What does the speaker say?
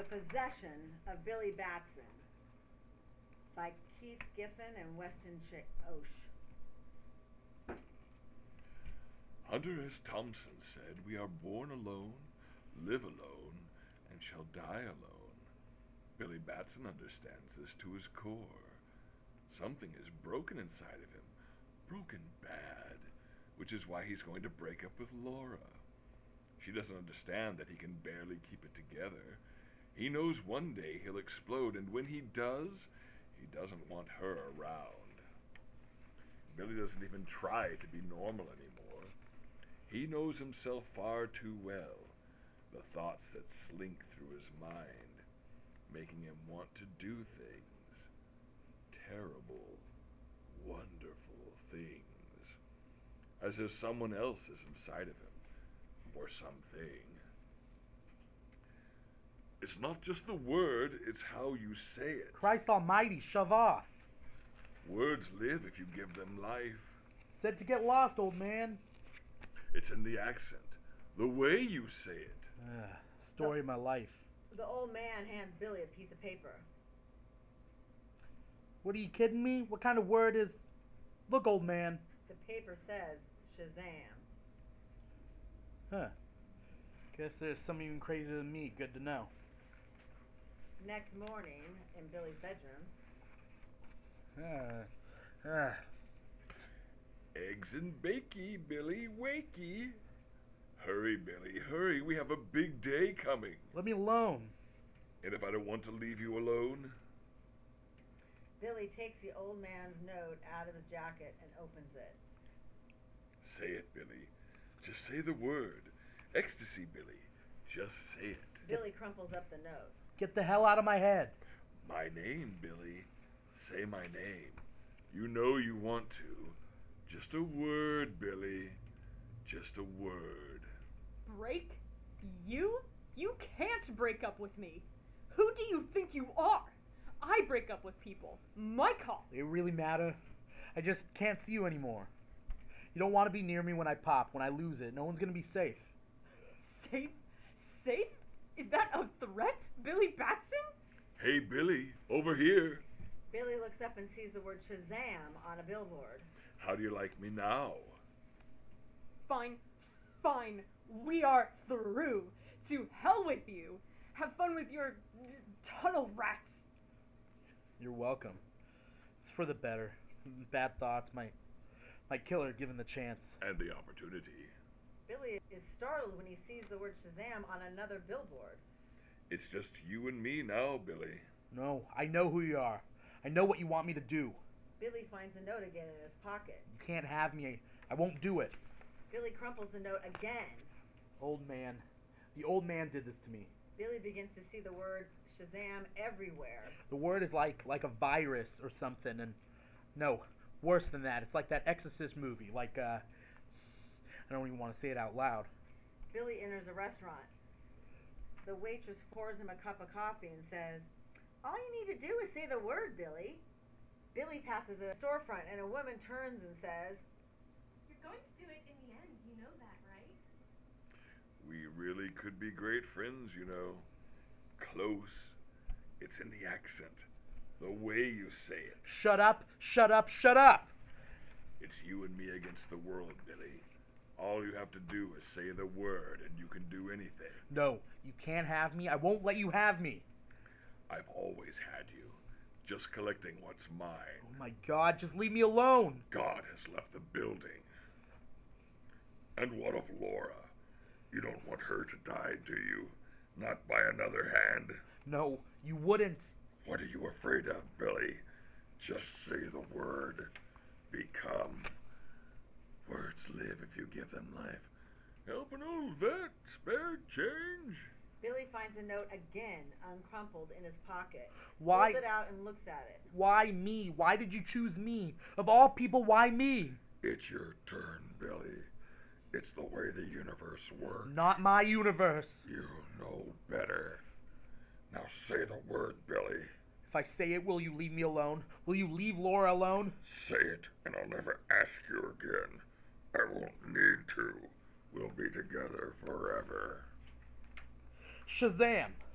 Possession of Billy Batson by Keith Giffen and Weston Osh. Hunter S. Thompson said, "We are born alone, live alone, and shall die alone." Billy Batson understands this to his core. Something is broken inside of him, broken bad, which is why he's going to break up with Laura. She doesn't understand that he can barely keep it together. He knows one day he'll explode, and when he does, he doesn't want her around. Billy doesn't even try to be normal anymore. He knows himself far too well, the thoughts that slink through his mind, making him want to do things. Terrible, wonderful things. As if someone else is inside of him, or something. It's not just the word, it's how you say it. Christ almighty, shove off. Words live if you give them life. Said to get lost, old man. It's in the accent, the way you say it. Story of my life. The old man hands Billy a piece of paper. What are you kidding me? What kind of word is... Look, old man. The paper says Shazam. Huh. Guess there's some even crazier than me. Good to know. Next morning, in Billy's bedroom. Eggs and bakey, Billy, wakey. Hurry, Billy, hurry. We have a big day coming. Let me alone. And if I don't want to leave you alone? Billy takes the old man's note out of his jacket and opens it. Say it, Billy. Just say the word. Ecstasy, Billy. Just say it. Billy crumples up the note. Get the hell out of my head. My name, Billy. Say my name. You know you want to. Just a word, Billy. Just a word. Break? You? You can't break up with me. Who do you think you are? I break up with people. My call. It really matter? I just can't see you anymore. You don't want to be near me when I pop. When I lose it, no one's going to be safe. Safe? Safe? Is that a threat, Billy Batson? Hey, Billy, over here. Billy looks up and sees the word Shazam on a billboard. How do you like me now? Fine. Fine. We are through. To hell with you. Have fun with your tunnel rats. You're welcome. It's for the better. Bad thoughts might kill her given the chance. And the opportunity. Billy is startled when he sees the word Shazam on another billboard. It's just you and me now, Billy. No, I know who you are. I know what you want me to do. Billy finds the note again in his pocket. You can't have me. I won't do it. Billy crumples the note again. Old man. The old man did this to me. Billy begins to see the word Shazam everywhere. The word is like a virus or something, and no, worse than that. It's like that Exorcist movie. I don't even want to say it out loud. Billy enters a restaurant. The waitress pours him a cup of coffee and says, "All you need to do is say the word, Billy." Billy passes a storefront and a woman turns and says, "You're going to do it in the end, you know that, right?" We really could be great friends, you know. Close. It's in the accent. The way you say it. Shut up, shut up, shut up! It's you and me against the world, Billy. All you have to do is say the word and you can do anything. No, you can't have me. I won't let you have me. I've always had you. Just collecting what's mine. Oh my God, just leave me alone. God has left the building. And what of Laura? You don't want her to die, do you? Not by another hand. No, you wouldn't. What are you afraid of, Billy? Just say the word. Become. Words live if you give them life. Help an old vet, spare change. Billy finds a note again, uncrumpled in his pocket. Why? Pulls it out and looks at it. Why me? Why did you choose me? Of all people, why me? It's your turn, Billy. It's the way the universe works. Not my universe. You know better. Now say the word, Billy. If I say it, will you leave me alone? Will you leave Laura alone? Say it, and I'll never ask you again. I won't need to. We'll be together forever. Shazam!